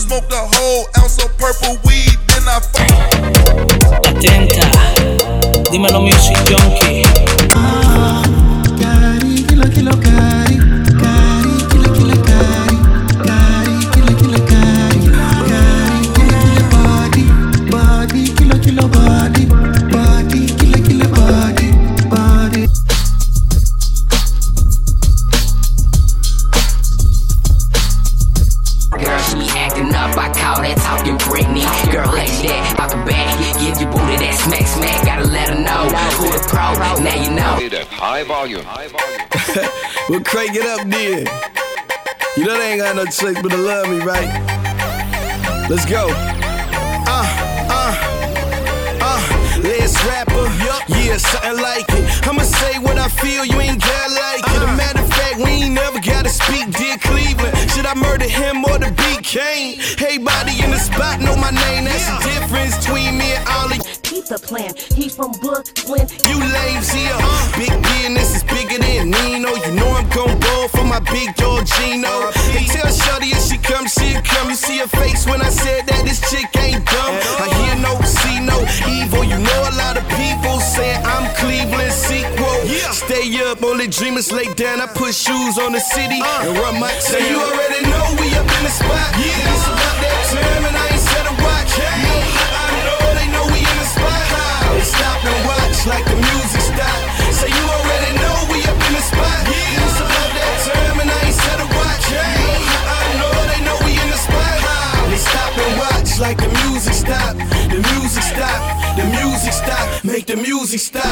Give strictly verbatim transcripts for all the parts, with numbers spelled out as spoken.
smoked a whole ounce of purple weed, then I fuck. Atenta, dímelo Music Junkie. Ah, cari, kilo, kilo, cari, cari, kilo, kilo, cari, cari, kilo, kilo, cari, cari, kilo, kilo, body, body, kilo, kilo, body, body, kilo, kilo, body, body. Girl, she acting up, I call that talking Britney. Girl, let that out the bag, give your booty that smack smack. Gotta let her know who the pro, now you know. At high volume. High volume. We'll crank it up then. You know they ain't got no choice but to love me, right? Let's go. Uh, uh, uh, let's rapper. Yeah, something like it. I'ma say what I feel, you ain't gotta like it. A matter of fact, we ain't never gotta speak, dear Cleveland. Should I murder him or the beat Kane? Everybody in the spot know my name, that's the difference between me and all of you. Keep the plan, he from Brooklyn. You lazy up. Big business is bigger than Nino. You know I'm gon' ball for my big dog Gino. They tell Shorty if she come, she'll come. You see her face when I said that this chick ain't dumb. I hear no, see no evil. You know a lot of people saying I'm Cleveland sequel. Stay up, only dreamers lay down. I put shoes on the city and run my town. So you already know we up in the spot. It's about that time and I ain't said a watch. No, I know they know we in the spot. They stop and watch like the music stop. So you already know we up in the spot. It's about that time and I ain't said a watch. No, I know they know we in the spot. They stop and watch like the music stop. The music stop. The music stop. Make the music stop.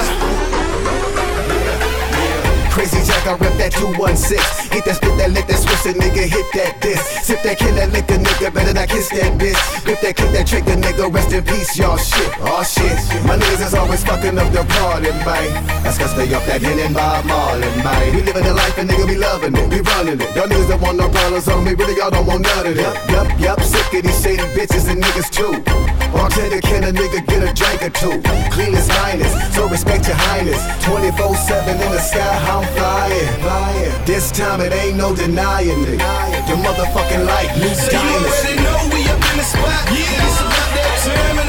Crazy Jack, I rep that two one six. Hit that spit, that lick, that switch, that nigga hit that disc. Sip that killer liquor, nigga, better not kiss that bitch. Grip that kick, that trigger, nigga, rest in peace, y'all shit. Aw shit, my niggas is always fucking up the party, man. That's cause they up that Hen and Bob Marley, man. We living the life and nigga, we loving it, we running it. Y'all niggas don't want no problems on me, really y'all don't want none of it. Yup, yup, sick of these shady bitches and niggas too. Bartender, can a nigga get a drink or two? Clean as finest, so respect your highness. twenty-four seven in the sky, I'm flying, flying. This time it ain't no denying it. Your motherfucking life, new So you already know we up in the spot. Yeah, it's about that time and